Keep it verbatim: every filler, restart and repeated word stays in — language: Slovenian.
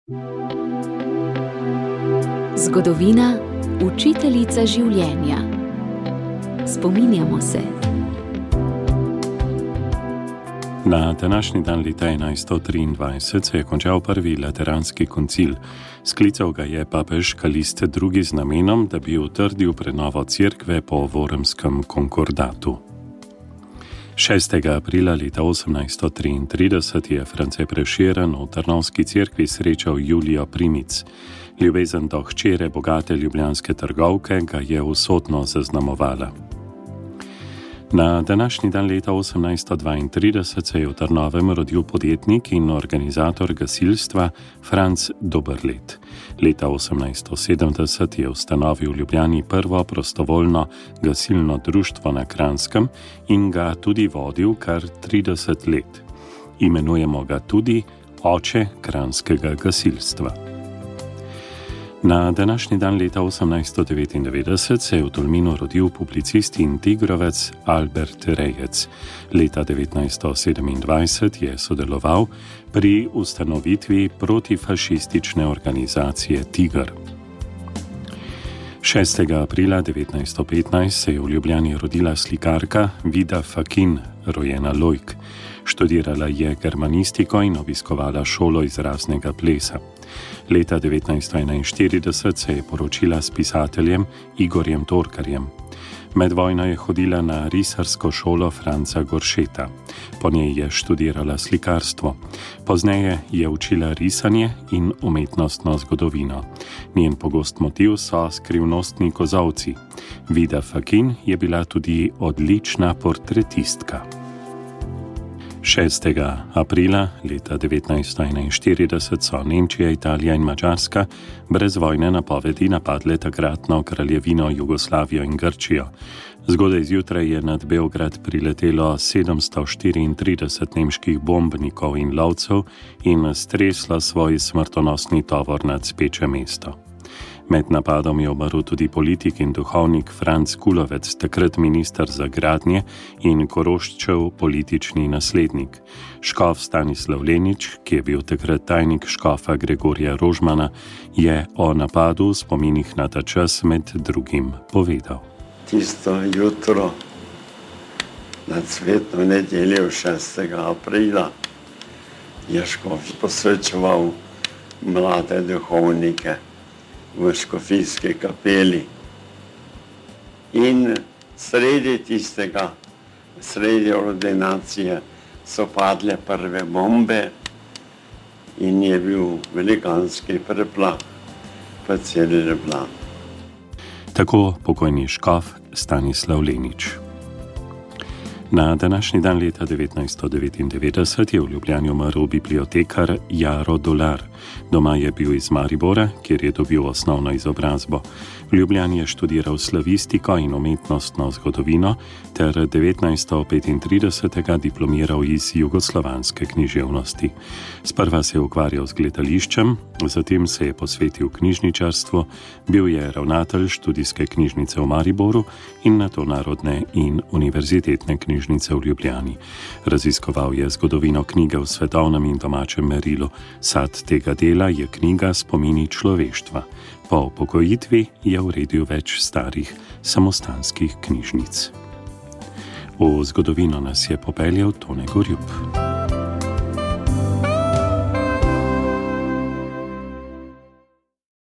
Zgodovina, učiteljica življenja. Spominjamo se. Na današnji dan leta enajststo triindvajset se je končal prvi lateranski koncil. Sklical ga je papež Kalist drugi z namenom, da bi utrdil prenovo cerkve po Wormskem konkordatu. šestega aprila leta osemnajststo triintrideset je France Prešeren v Trnovski cerkvi srečal Julijo Primic. Ljubezen do hčere bogate ljubljanske trgovke ga je usodno zaznamovala. Na današnji dan leta osemnajststo dvaintrideset se je v Trnovem rodil podjetnik in organizator gasilstva Franc Doberlet. Leta osemnajststo sedemdeset je ustanovil v Ljubljani prvo prostovoljno gasilno društvo na Kranjskem in ga tudi vodil kar trideset let. Imenujemo ga tudi oče kranjskega gasilstva. Na današnji dan leta osemnajststo devetindevetdeset se je v Tolminu rodil publicist in tigrovec Albert Rejec. Leta devetnajststo sedemindvajset je sodeloval pri ustanovitvi protifašistične organizacije Tiger. šestega aprila devetnajststo petnajst se je v Ljubljani rodila slikarka Vida Fakin, rojena Lojk. Študirala je germanistiko in obiskovala šolo izraznega plesa. Leta devetnajststo enainštirideset se je poročila s pisateljem Igorjem Torkarjem. Med vojno je hodila na risarsko šolo Franca Goršeta. Po njej je študirala slikarstvo. Pozneje je učila risanje in umetnostno zgodovino. Njen pogost motiv so skrivnostni kozolci. Vida Fakin je bila tudi odlična portretistka. šestega aprila leta devetnajststo enainštirideset so Nemčija, Italija in Madžarska brez vojne napovedi napadle takratno kraljevino Jugoslavijo in Grčijo. Zgodaj zjutraj je nad Beograd priletelo sedemsto štiriintrideset nemških bombnikov in lovcev in streslo svoj smrtonosni tovor nad speče mesto. Med napadom je umrl tudi politik in duhovnik Franc Kulovec, takrat minister za gradnje in Koroščev politični naslednik. Škof Stanislav Lenič, ki je bil takrat tajnik škofa Gregorja Rožmana, je o napadu v spominih na ta čas med drugim povedal. Tisto jutro na cvetno nedeljo šestega aprila je škof posvečeval mlade duhovnike v škofijski kapeli. In sredi tistega, sredi ordinacije so padle prve bombe in je bil velikanski preplah po celi Ljubljani. Tako pokojni škof Stanislav Lenič. Na današnji dan leta devetnajststo devetindevetdeset je v Ljubljani umrl bibliotekar Jaro Dolar. Doma je bil iz Maribora, kjer je dobil osnovno izobrazbo. V Ljubljani je študiral slavistiko in umetnostno zgodovino ter devetnajststo petintridesetega diplomiral iz jugoslovanske književnosti. Sprva se je ukvarjal z gledališčem, zatem se je posvetil knjižničarstvu, bil je ravnatelj študijske knjižnice v Mariboru in nato Narodne in univerzitetne knjižnice v Ljubljani. Raziskoval je zgodovino knjige v svetovnem in domačem merilu. Sad tega dela je knjiga Spomini človeštva. Po upokojitvi je uredil več starih samostanskih knjižnic. V zgodovino nas je popeljal Tone Gorjup.